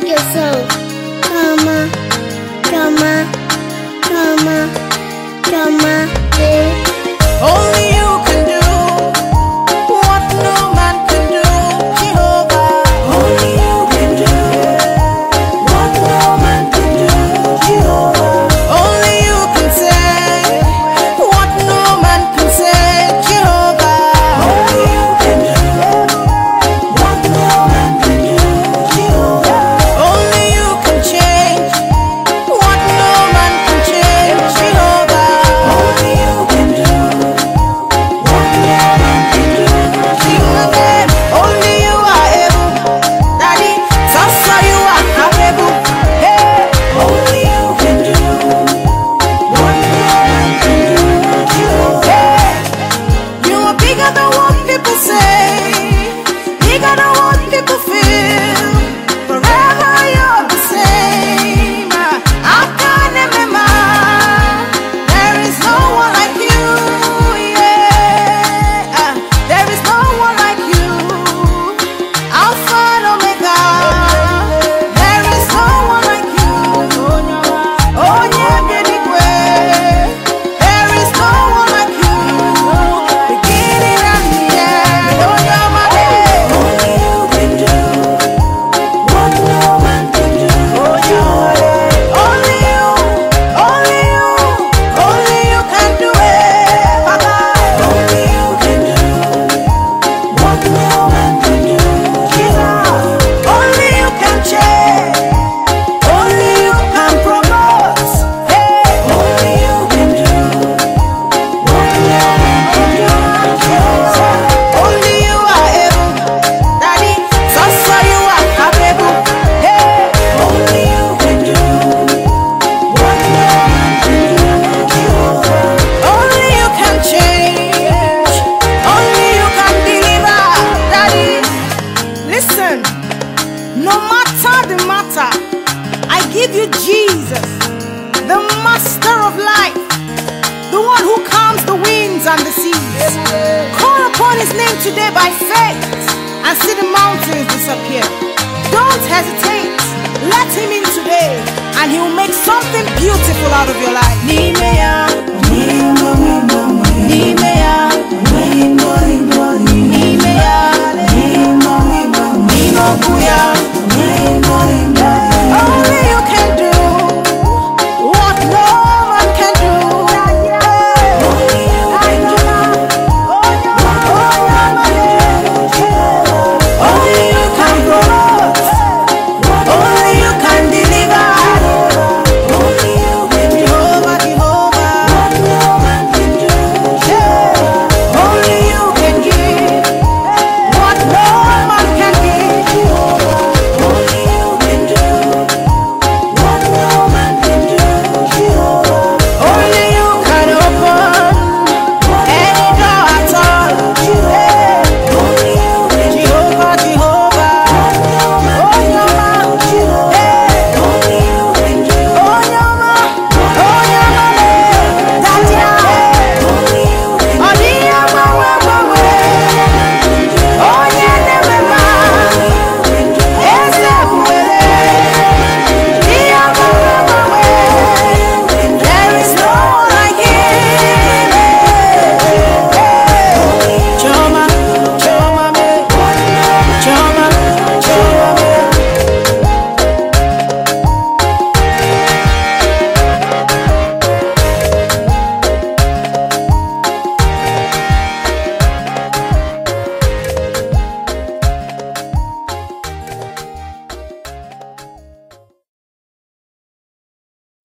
your song. Drama, drama, drama, drama, yeah. Only you can do what no man can do, Jehovah. Only you can do what no man can do, Jehovah. Only you can say what no man can say, Jehovah. Only you can do what no man can do, Jehovah. Only you can change what no man can change, Jehovah. Only you can do what no man can do, Jehovah. Only you are able, Daddy. So you are capable. Hey, only you can do what no man can do, Jehovah. Hey, you are bigger than what people say, bigger than what people feel. Forever you're the same. I can't remember. There is no one like you. Yeah, there is no one like you. Alpha and Omega. There is no one like you. Oh yeah, Benigwe. There is no one like you. Beginning and the end. Oh yeah, my day. Only you can do what no man can do. Oh yeah, only you, only you, only you can do it, Papa. Only you can do what no man can do, Jesus. Only you can change, only you can promote. Hey, only you can do what no man can do, Jesus. Only you are able, Daddy. So you are capable. Hey, only you can do what no man can do, Jehovah. Only you can change, only you can deliver, Daddy. Listen, no matter the matter, I give you Jesus, the master of life, the one who calms the winds and the seas. Call upon his name today by faith and see the mountains disappear. Don't hesitate. Let him in today and he will make something beautiful out of your life. Nimea, Nimea, Nimea.